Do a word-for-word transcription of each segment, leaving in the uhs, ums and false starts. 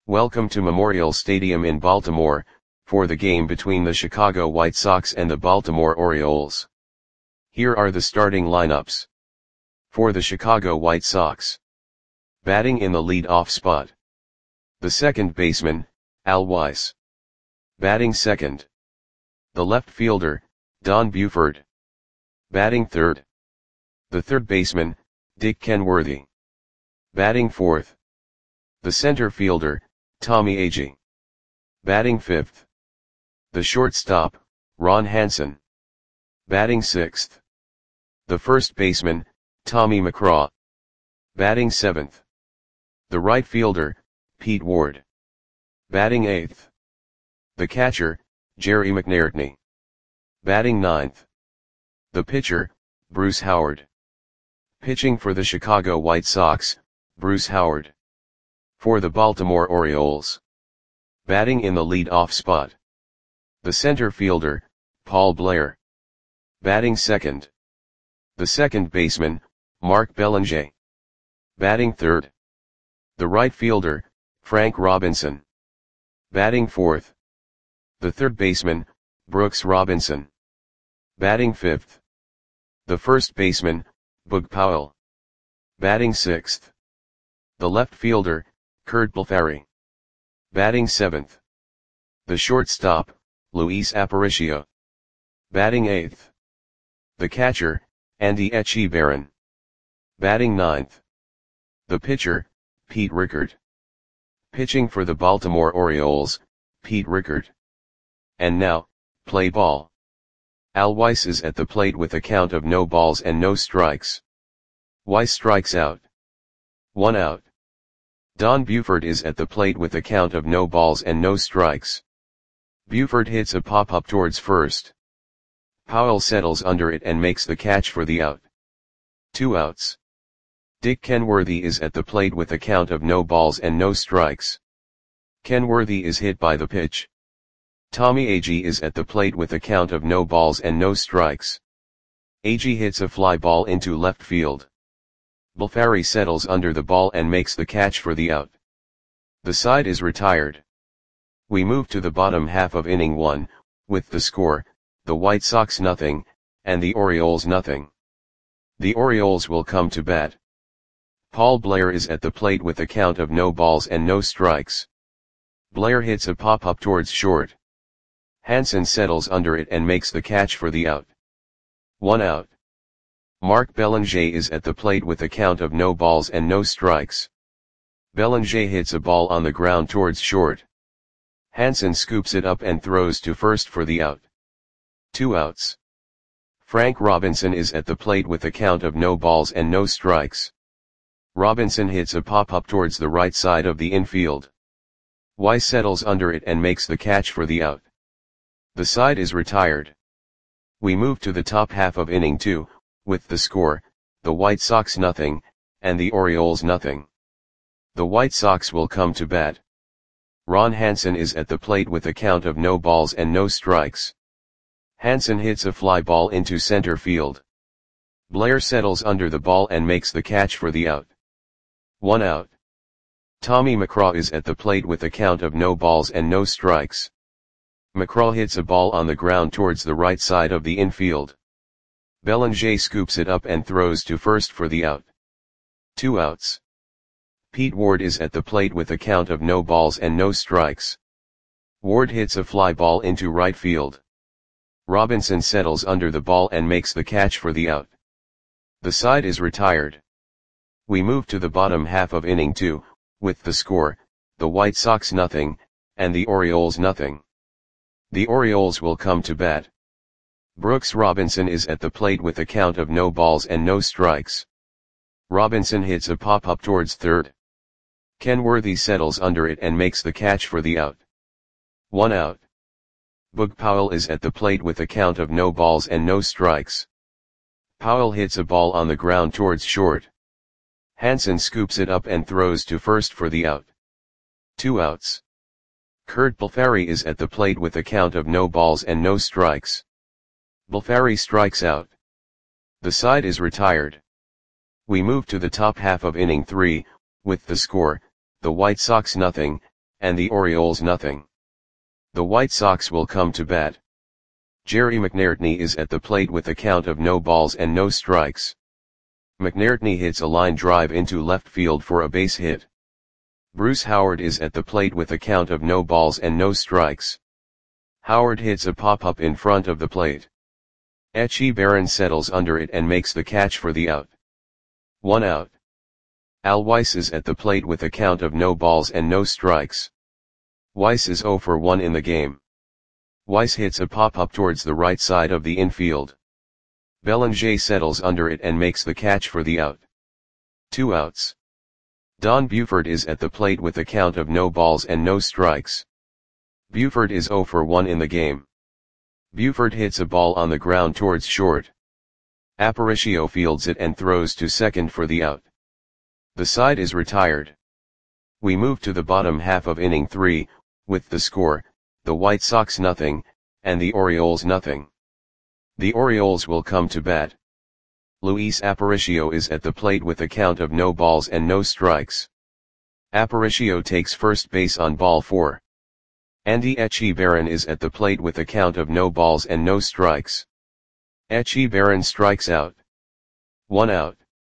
Welcome to Memorial Stadium in Baltimore, for the game between the Chicago White Sox and the Baltimore Orioles. Here are the starting lineups. For the Chicago White Sox. Batting in the lead-off spot. The second baseman, Al Weiss. Batting second. The left fielder, Don Buford. Batting third. The third baseman, Dick Kenworthy. Batting fourth. The center fielder, Tommy Agee. Batting fifth. The shortstop, Ron Hansen. Batting sixth. The first baseman, Tommy McCraw. Batting seventh. The right fielder, Pete Ward. Batting eighth. The catcher, Jerry McNairtney. Batting ninth. The pitcher, Bruce Howard. Pitching for the Chicago White Sox, Bruce Howard. For the Baltimore Orioles. Batting in the lead-off spot. The center fielder, Paul Blair. Batting second. The second baseman, Mark Belanger. Batting third. The right fielder, Frank Robinson. Batting fourth. The third baseman, Brooks Robinson. Batting fifth. The first baseman, Boog Powell. Batting sixth. The left fielder, Curt Blefary. Batting seventh. The shortstop, Luis Aparicio. Batting eighth. The catcher, Andy Etchebarren. Batting ninth. The pitcher, Pete Rickard. Pitching for the Baltimore Orioles, Pete Rickard. And now, play ball. Al Weiss is at the plate with a count of no balls and no strikes. Weiss strikes out. One out. Don Buford is at the plate with a count of no balls and no strikes. Buford hits a pop-up towards first. Powell settles under it and makes the catch for the out. Two outs. Dick Kenworthy is at the plate with a count of no balls and no strikes. Kenworthy is hit by the pitch. Tommy Agee is at the plate with a count of no balls and no strikes. Agee hits a fly ball into left field. Blefary settles under the ball and makes the catch for the out. The side is retired. We move to the bottom half of inning one, with the score, the White Sox nothing, and the Orioles nothing. The Orioles will come to bat. Paul Blair is at the plate with a count of no balls and no strikes. Blair hits a pop-up towards short. Hansen settles under it and makes the catch for the out. One out. Mark Belanger is at the plate with a count of no balls and no strikes. Belanger hits a ball on the ground towards short. Hansen scoops it up and throws to first for the out. Two outs. Frank Robinson is at the plate with a count of no balls and no strikes. Robinson hits a pop-up towards the right side of the infield. Weiss settles under it and makes the catch for the out. The side is retired. We move to the top half of inning two, with the score, the White Sox nothing, and the Orioles nothing. The White Sox will come to bat. Ron Hansen is at the plate with a count of no balls and no strikes. Hansen hits a fly ball into center field. Blair settles under the ball and makes the catch for the out. One out. Tommy McCraw is at the plate with a count of no balls and no strikes. McCraw hits a ball on the ground towards the right side of the infield. Belanger scoops it up and throws to first for the out. Two outs. Pete Ward is at the plate with a count of no balls and no strikes. Ward hits a fly ball into right field. Robinson settles under the ball and makes the catch for the out. The side is retired. We move to the bottom half of inning two, with the score, the White Sox nothing, and the Orioles nothing. The Orioles will come to bat. Brooks Robinson is at the plate with a count of no balls and no strikes. Robinson hits a pop-up towards third. Kenworthy settles under it and makes the catch for the out. One out. Boog Powell is at the plate with a count of no balls and no strikes. Powell hits a ball on the ground towards short. Hansen scoops it up and throws to first for the out. Two outs. Curt Blefary is at the plate with a count of no balls and no strikes. Blefary strikes out. The side is retired. We move to the top half of inning three, with the score, the White Sox nothing, and the Orioles nothing. The White Sox will come to bat. Jerry McNairtney is at the plate with a count of no balls and no strikes. McNairtney hits a line drive into left field for a base hit. Bruce Howard is at the plate with a count of no balls and no strikes. Howard hits a pop-up in front of the plate. Echi Barron settles under it and makes the catch for the out. One out. Al Weiss is at the plate with a count of no balls and no strikes. Weiss is oh for one in the game. Weiss hits a pop-up towards the right side of the infield. Bellinger settles under it and makes the catch for the out. Two outs. Don Buford is at the plate with a count of no balls and no strikes. Buford is oh for one in the game. Buford hits a ball on the ground towards short. Aparicio fields it and throws to second for the out. The side is retired. We move to the bottom half of inning three, with the score, the White Sox nothing, and the Orioles nothing. The Orioles will come to bat. Luis Aparicio is at the plate with a count of no balls and no strikes. Aparicio takes first base on ball four. Andy Echi Barron is at the plate with a count of no balls and no strikes. Echi Barron strikes out. One out.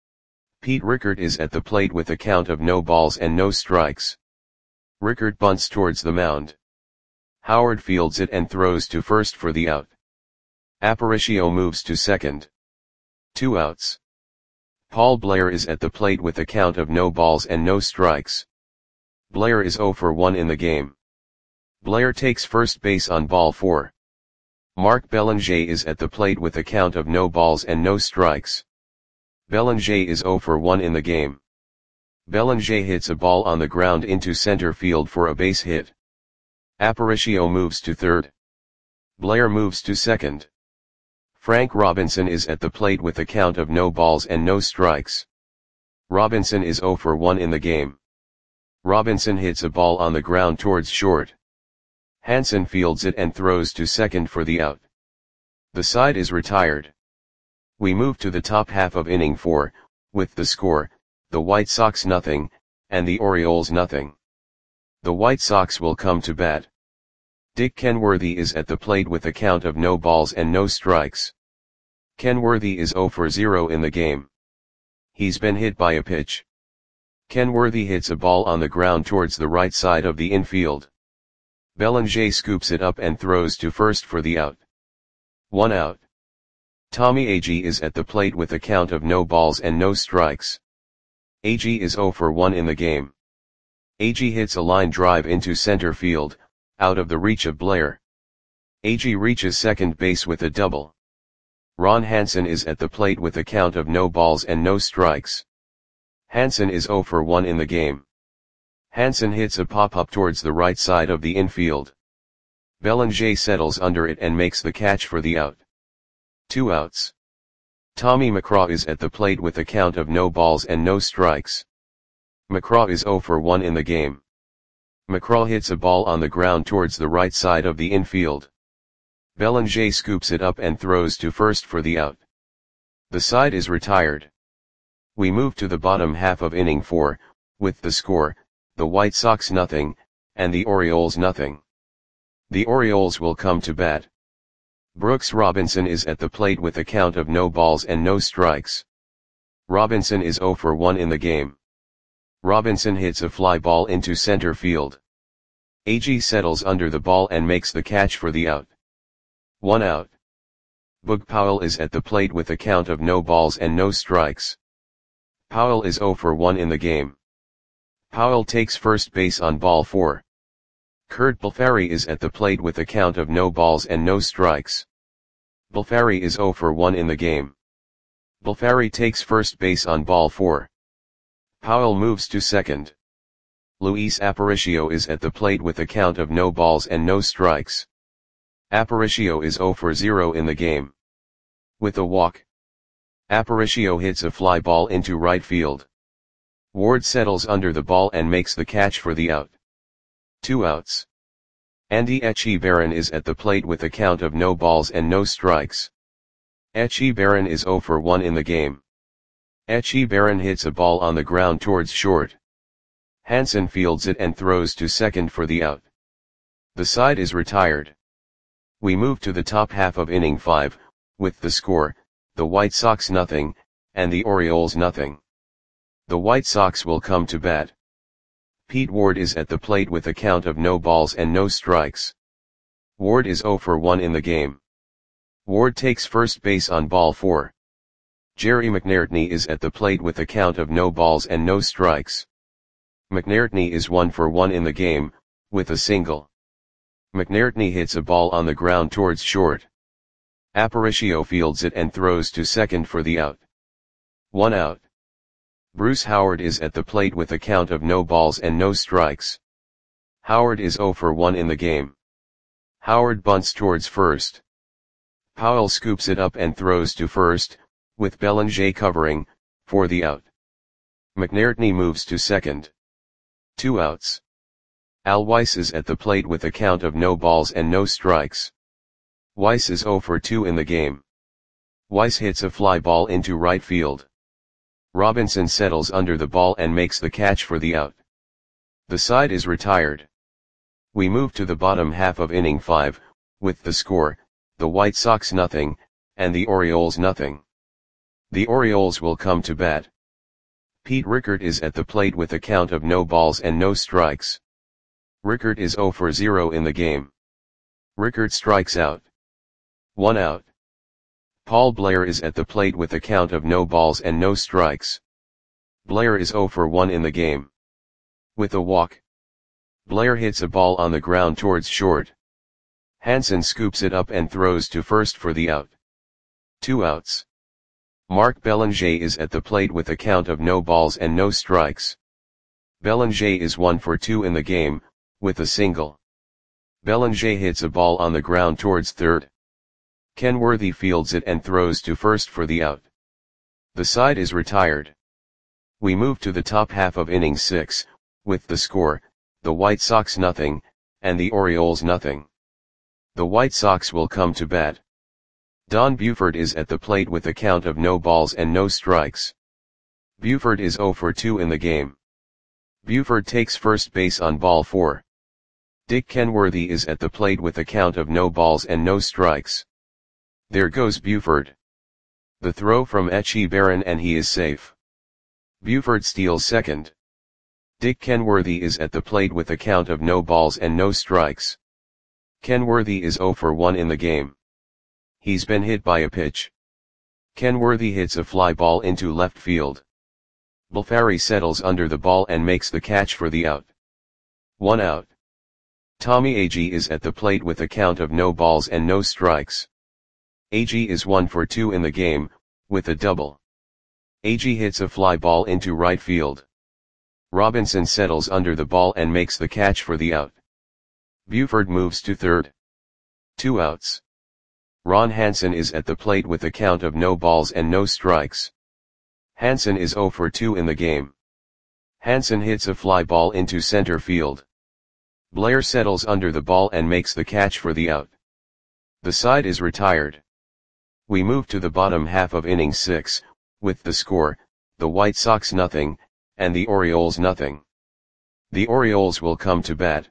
Pete Rickard is at the plate with a count of no balls and no strikes. Rickard bunts towards the mound. Howard fields it and throws to first for the out. Aparicio moves to second. Two outs. Paul Blair is at the plate with a count of no balls and no strikes. Blair is oh for one in the game. Blair takes first base on ball four. Mark Bellinger is at the plate with a count of no balls and no strikes. Bellinger is oh for one in the game. Bellinger hits a ball on the ground into center field for a base hit. Aparicio moves to third. Blair moves to second. Frank Robinson is at the plate with a count of no balls and no strikes. Robinson is oh for one in the game. Robinson hits a ball on the ground towards short. Hansen fields it and throws to second for the out. The side is retired. We move to the top half of inning four, with the score, the White Sox nothing, and the Orioles nothing. The White Sox will come to bat. Dick Kenworthy is at the plate with a count of no balls and no strikes. Kenworthy is oh for zero in the game. He's been hit by a pitch. Kenworthy hits a ball on the ground towards the right side of the infield. Bellinger scoops it up and throws to first for the out. One out. Tommy Agee is at the plate with a count of no balls and no strikes. Agee is oh for one in the game. Agee hits a line drive into center field, out of the reach of Blair. Agee reaches second base with a double. Ron Hansen is at the plate with a count of no balls and no strikes. Hansen is oh for one in the game. Hansen hits a pop-up towards the right side of the infield. Bellinger settles under it and makes the catch for the out. Two outs. Tommy McCraw is at the plate with a count of no balls and no strikes. McCraw is oh for one in the game. McCraw hits a ball on the ground towards the right side of the infield. Bellinger scoops it up and throws to first for the out. The side is retired. We move to the bottom half of inning four, with the score, the White Sox nothing, and the Orioles nothing. The Orioles will come to bat. Brooks Robinson is at the plate with a count of no balls and no strikes. Robinson is oh for one in the game. Robinson hits a fly ball into center field. Agee settles under the ball and makes the catch for the out. One out. Boog Powell is at the plate with a count of no balls and no strikes. Powell is oh for one in the game. Powell takes first base on ball four. Kurt Balfari is at the plate with a count of no balls and no strikes. Balfari is oh for one in the game. Balfari takes first base on ball four. Powell moves to second. Luis Aparicio is at the plate with a count of no balls and no strikes. Aparicio is oh for zero in the game. With a walk, Aparicio hits a fly ball into right field. Ward settles under the ball and makes the catch for the out. Two outs. Andy Echi Barron is at the plate with a count of no balls and no strikes. Echi Barron is oh for one in the game. Echi Barron hits a ball on the ground towards short. Hansen fields it and throws to second for the out. The side is retired. We move to the top half of inning five, with the score, the White Sox nothing, and the Orioles nothing. The White Sox will come to bat. Pete Ward is at the plate with a count of no balls and no strikes. Ward is oh for one in the game. Ward takes first base on ball four. Jerry McNairtney is at the plate with a count of no balls and no strikes. McNairtney is one for one in the game, with a single. McNairtney hits a ball on the ground towards short. Aparicio fields it and throws to second for the out. One out. Bruce Howard is at the plate with a count of no balls and no strikes. Howard is oh for one in the game. Howard bunts towards first. Powell scoops it up and throws to first, with Belanger covering, for the out. McNairtney moves to second. Two outs. Al Weiss is at the plate with a count of no balls and no strikes. Weiss is oh for two in the game. Weiss hits a fly ball into right field. Robinson settles under the ball and makes the catch for the out. The side is retired. We move to the bottom half of inning five, with the score, the White Sox nothing, and the Orioles nothing. The Orioles will come to bat. Pete Rickert is at the plate with a count of no balls and no strikes. Rickert is oh for zero in the game. Rickert strikes out. One out. Paul Blair is at the plate with a count of no balls and no strikes. Blair is oh for one in the game. With a walk. Blair hits a ball on the ground towards short. Hansen scoops it up and throws to first for the out. Two outs. Mark Belanger is at the plate with a count of no balls and no strikes. Belanger is one for two in the game, with a single. Belanger hits a ball on the ground towards third. Ken Worthy fields it and throws to first for the out. The side is retired. We move to the top half of inning six, with the score, the White Sox nothing, and the Orioles nothing. The White Sox will come to bat. Don Buford is at the plate with a count of no balls and no strikes. Buford is oh for two in the game. Buford takes first base on ball four. Dick Kenworthy is at the plate with a count of no balls and no strikes. There goes Buford. The throw from Etchie Barron and he is safe. Buford steals second. Dick Kenworthy is at the plate with a count of no balls and no strikes. Kenworthy is oh for one in the game. He's been hit by a pitch. Kenworthy hits a fly ball into left field. Bulfari settles under the ball and makes the catch for the out. One out. Tommy Agee is at the plate with a count of no balls and no strikes. Agee is one for two in the game, with a double. Agee hits a fly ball into right field. Robinson settles under the ball and makes the catch for the out. Buford moves to third. Two outs. Ron Hansen is at the plate with a count of no balls and no strikes. Hansen is oh for two in the game. Hansen hits a fly ball into center field. Blair settles under the ball and makes the catch for the out. The side is retired. We move to the bottom half of inning six, with the score, the White Sox nothing, and the Orioles nothing. The Orioles will come to bat.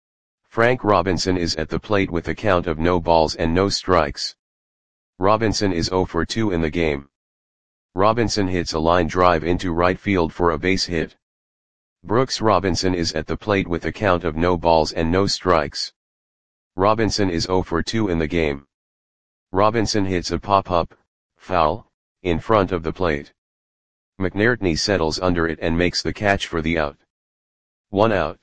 Frank Robinson is at the plate with a count of no balls and no strikes. Robinson is oh for two in the game. Robinson hits a line drive into right field for a base hit. Brooks Robinson is at the plate with a count of no balls and no strikes. Robinson is oh for two in the game. Robinson hits a pop-up, foul, in front of the plate. McNairtney settles under it and makes the catch for the out. One out.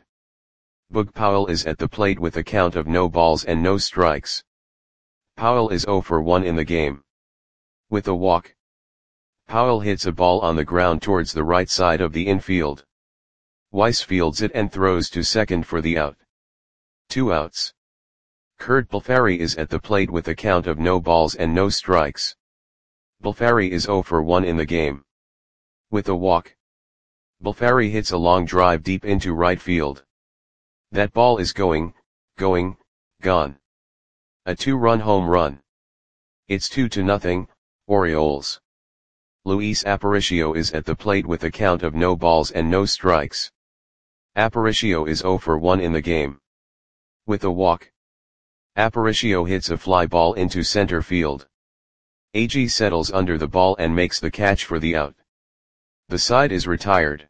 Boog Powell is at the plate with a count of no balls and no strikes. Powell is oh for one in the game. With a walk. Powell hits a ball on the ground towards the right side of the infield. Weiss fields it and throws to second for the out. Two outs. Kurt Bulfari is at the plate with a count of no balls and no strikes. Bulfari is oh for one in the game. With a walk. Bulfari hits a long drive deep into right field. That ball is going, going, gone. A two-run home run. It's two to nothing, Orioles. Luis Aparicio is at the plate with a count of no balls and no strikes. Aparicio is zero for one in the game. With a walk, Aparicio hits a fly ball into center field. A G settles under the ball and makes the catch for the out. The side is retired.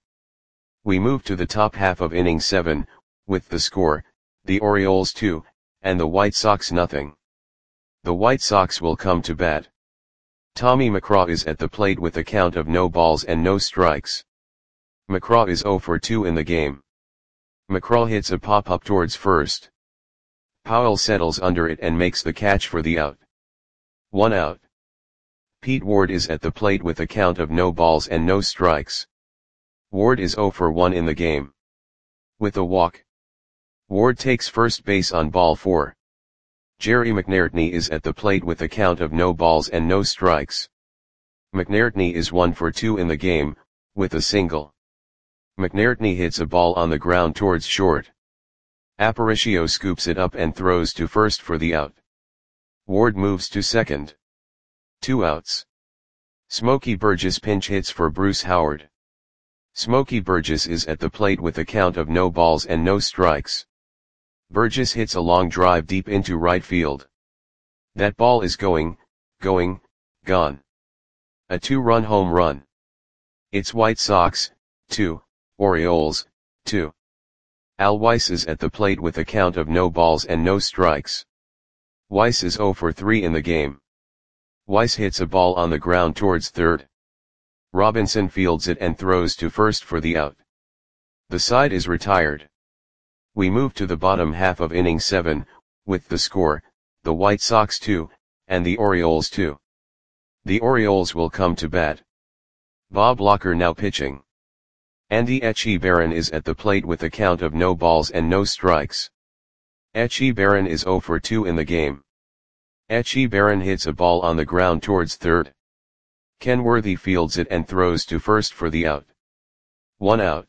We move to the top half of inning seven, with the score, the Orioles two, and the White Sox nothing. The White Sox will come to bat. Tommy McCraw is at the plate with a count of no balls and no strikes. McCraw is zero for two in the game. McCraw hits a pop-up towards first. Powell settles under it and makes the catch for the out. One out. Pete Ward is at the plate with a count of no balls and no strikes. Ward is zero for one in the game. With a walk, Ward takes first base on ball four. Jerry McNairtney is at the plate with a count of no balls and no strikes. McNairtney is one for two in the game, with a single. McNairtney hits a ball on the ground towards short. Aparicio scoops it up and throws to first for the out. Ward moves to second. Two outs. Smokey Burgess pinch hits for Bruce Howard. Smokey Burgess is at the plate with a count of no balls and no strikes. Burgess hits a long drive deep into right field. That ball is going, going, gone. A two-run home run. It's White Sox, two, Orioles, two. Al Weiss is at the plate with a count of no balls and no strikes. Weiss is zero for three in the game. Weiss hits a ball on the ground towards third. Robinson fields it and throws to first for the out. The side is retired. We move to the bottom half of inning seven, with the score, the White Sox two, and the Orioles two. The Orioles will come to bat. Bob Locker now pitching. Andy Etchebarren is at the plate with a count of no balls and no strikes. Etchebarren is zero for two in the game. Etchebarren hits a ball on the ground towards third. Ken Worthy fields it and throws to first for the out. One out.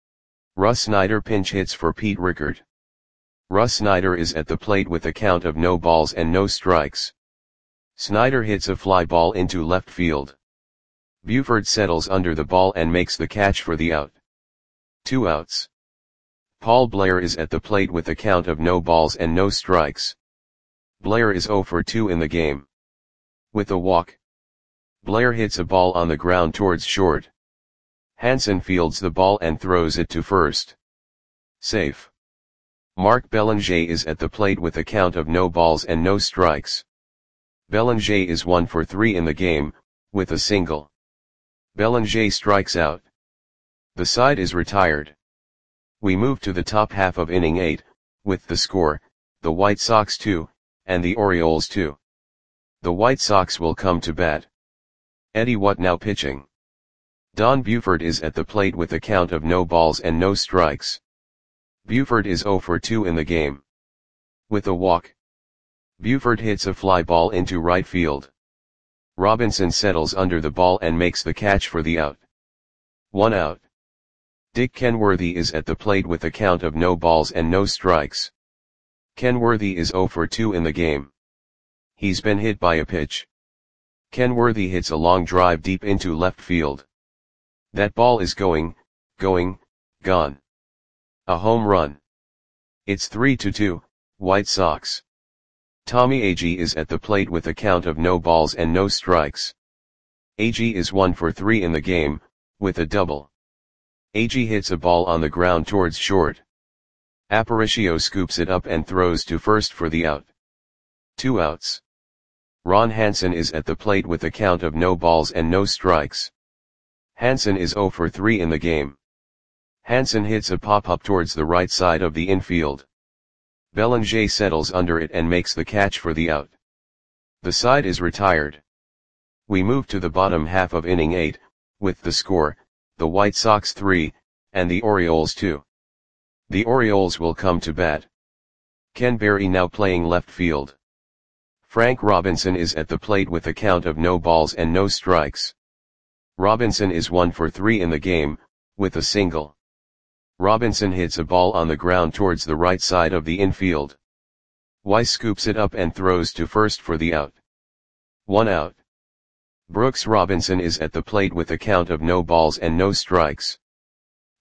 Russ Snyder pinch hits for Pete Rickard. Russ Snyder is at the plate with a count of no balls and no strikes. Snyder hits a fly ball into left field. Buford settles under the ball and makes the catch for the out. Two outs. Paul Blair is at the plate with a count of no balls and no strikes. Blair is zero for two in the game. With a walk, Blair hits a ball on the ground towards short. Hansen fields the ball and throws it to first. Safe. Mark Belanger is at the plate with a count of no balls and no strikes. Belanger is one for three in the game, with a single. Belanger strikes out. The side is retired. We move to the top half of inning eight, with the score, the White Sox two, and the Orioles two. The White Sox will come to bat. Eddie Watt now pitching. Don Buford is at the plate with a count of no balls and no strikes. Buford is zero for two in the game. With a walk, Buford hits a fly ball into right field. Robinson settles under the ball and makes the catch for the out. One out. Dick Kenworthy is at the plate with a count of no balls and no strikes. Kenworthy is zero for two in the game. He's been hit by a pitch. Kenworthy hits a long drive deep into left field. That ball is going, going, gone. A home run. It's three to two, White Sox. Tommy Agee is at the plate with a count of no balls and no strikes. Agee is one for three in the game, with a double. Agee hits a ball on the ground towards short. Aparicio scoops it up and throws to first for the out. Two outs. Ron Hansen is at the plate with a count of no balls and no strikes. Hansen is zero for three in the game. Hansen hits a pop-up towards the right side of the infield. Belanger settles under it and makes the catch for the out. The side is retired. We move to the bottom half of inning eight, with the score, the White Sox three, and the Orioles two. The Orioles will come to bat. Ken Berry now playing left field. Frank Robinson is at the plate with a count of no balls and no strikes. Robinson is one for three in the game, with a single. Robinson hits a ball on the ground towards the right side of the infield. Weiss scoops it up and throws to first for the out. One out. Brooks Robinson is at the plate with a count of no balls and no strikes.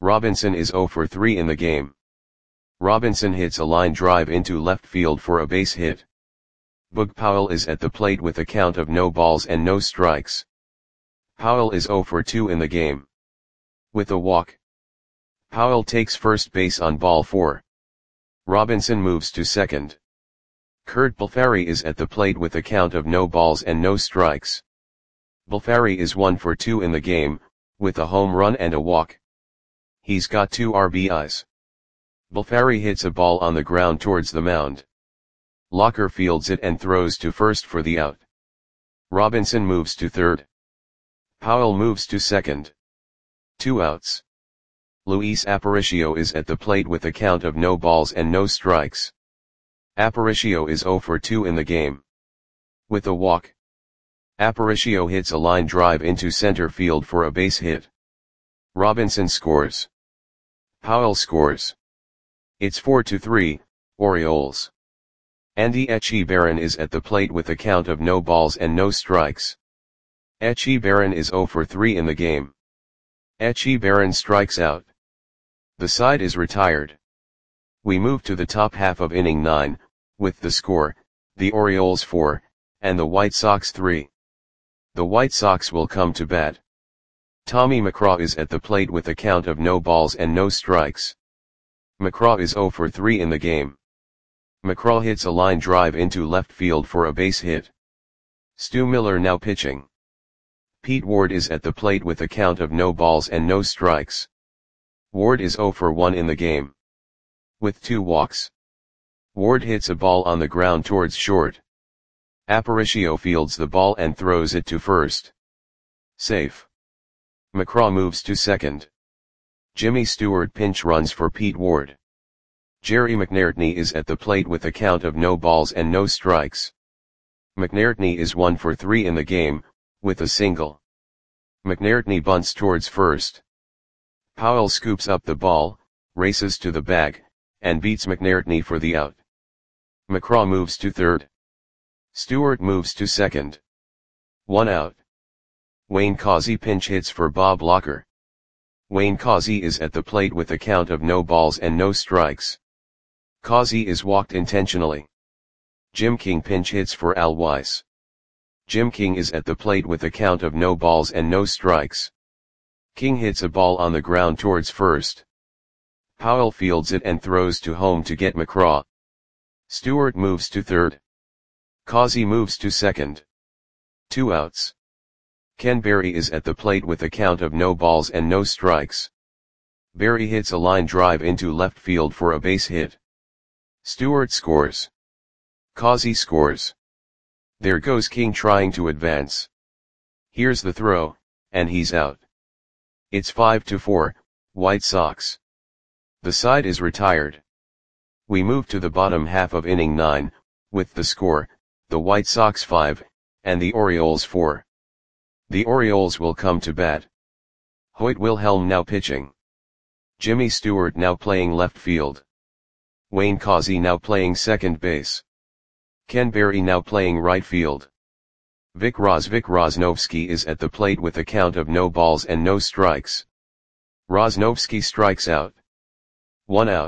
Robinson is zero for three in the game. Robinson hits a line drive into left field for a base hit. Boog Powell is at the plate with a count of no balls and no strikes. Powell is zero for two in the game. With a walk. Powell takes first base on ball four. Robinson moves to second. Curt Balfari is at the plate with a count of no balls and no strikes. Balfari is one for two in the game, with a home run and a walk. He's got two R B Is. Balfari hits a ball on the ground towards the mound. Locker fields it and throws to first for the out. Robinson moves to third. Powell moves to second. Two outs. Luis Aparicio is at the plate with a count of no balls and no strikes. Aparicio is zero for two in the game. With a walk. Aparicio hits a line drive into center field for a base hit. Robinson scores. Powell scores. It's four to three, Orioles. Andy Etchebarren is at the plate with a count of no balls and no strikes. Etchebarren is zero for three in the game. Etchebarren strikes out. The side is retired. We move to the top half of inning nine, with the score, the Orioles four, and the White Sox three. The White Sox will come to bat. Tommy McCraw is at the plate with a count of no balls and no strikes. McCraw is zero for three in the game. McCraw hits a line drive into left field for a base hit. Stu Miller now pitching. Pete Ward is at the plate with a count of no balls and no strikes. Ward is zero for one in the game. With two walks. Ward hits a ball on the ground towards short. Aparicio fields the ball and throws it to first. Safe. McCraw moves to second. Jimmy Stewart pinch runs for Pete Ward. Jerry McNairtney is at the plate with a count of no balls and no strikes. McNairtney is one for three in the game, with a single. McNairtney bunts towards first. Powell scoops up the ball, races to the bag, and beats McNairtney for the out. McCraw moves to third. Stewart moves to second. One out. Wayne Causey pinch hits for Bob Locker. Wayne Causey is at the plate with a count of no balls and no strikes. Causey is walked intentionally. Jim King pinch hits for Al Weiss. Jim King is at the plate with a count of no balls and no strikes. King hits a ball on the ground towards first. Powell fields it and throws to home to get McCraw. Stewart moves to third. Causey moves to second. Two outs. Ken Berry is at the plate with a count of no balls and no strikes. Berry hits a line drive into left field for a base hit. Stewart scores. Causey scores. There goes King trying to advance. Here's the throw, and he's out. It's five to four, White Sox. The side is retired. We move to the bottom half of inning nine, with the score, the White Sox five, and the Orioles four. The Orioles will come to bat. Hoyt Wilhelm now pitching. Jimmy Stewart now playing left field. Wayne Causey now playing second base. Ken Berry now playing right field. Vic Roz Vic Rosnovsky is at the plate with a count of no balls and no strikes. Rosnovsky strikes out. One out.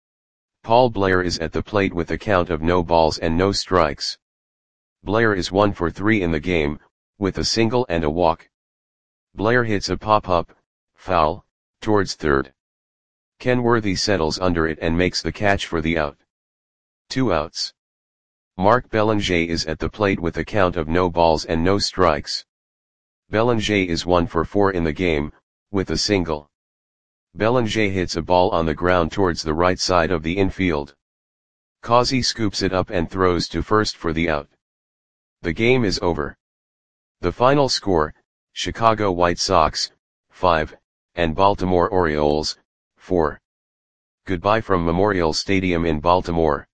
Paul Blair is at the plate with a count of no balls and no strikes. Blair is one for three in the game, with a single and a walk. Blair hits a pop-up, foul, towards third. Ken Worthy settles under it and makes the catch for the out. Two outs. Mark Belanger is at the plate with a count of no balls and no strikes. Belanger is one for four in the game, with a single. Belanger hits a ball on the ground towards the right side of the infield. Causey scoops it up and throws to first for the out. The game is over. The final score, Chicago White Sox, five, and Baltimore Orioles, four. Goodbye from Memorial Stadium in Baltimore.